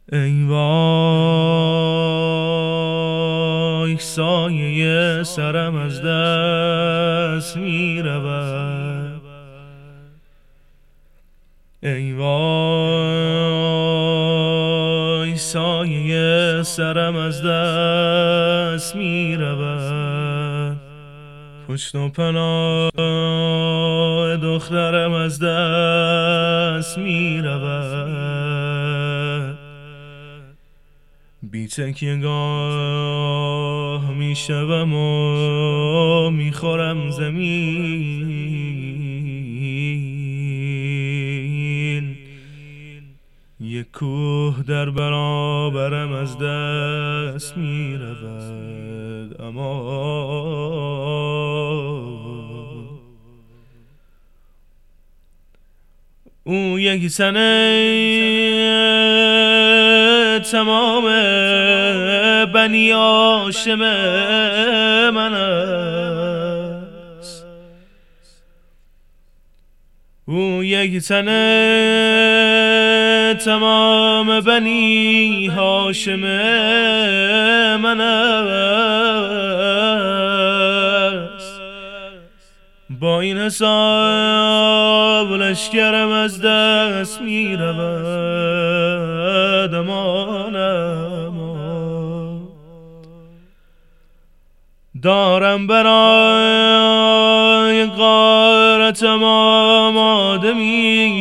ای وای سایه سرم از دست می رود، ای وای سایه سرم از دست می رود، پشت و پناه دخترم از دست می رود، بی تکیه‌گاه می شوم و می خورم زمین، یک کوه در برابرم از دست می رود، اما او یک تنه تمام بنی هاشم من است، او یک تنه تمام بنی هاشم من است، با این حساب لشکرم از دست می رود، امان دارم برای غارتم آماده می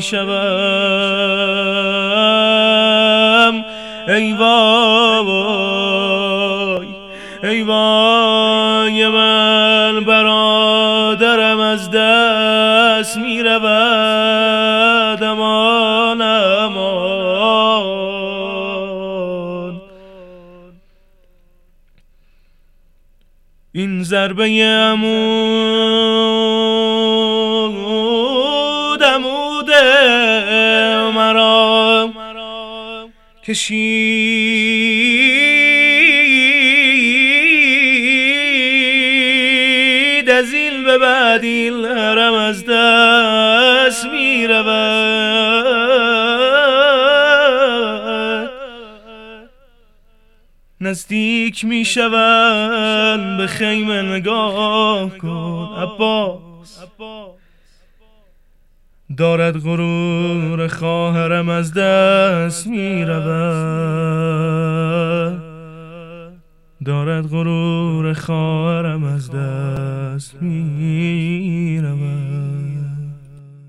شوم، ای وای ای وای من برادرم از دست می رود، امان این ضربه عمود مرا کشید، از این به بعد این هرم از دست می رود، نزدیک می شوند به خیمه نگاه کن، عباس دارد غرور خواهرم از دست می رود، دارد غرور خواهرم از دست می رود.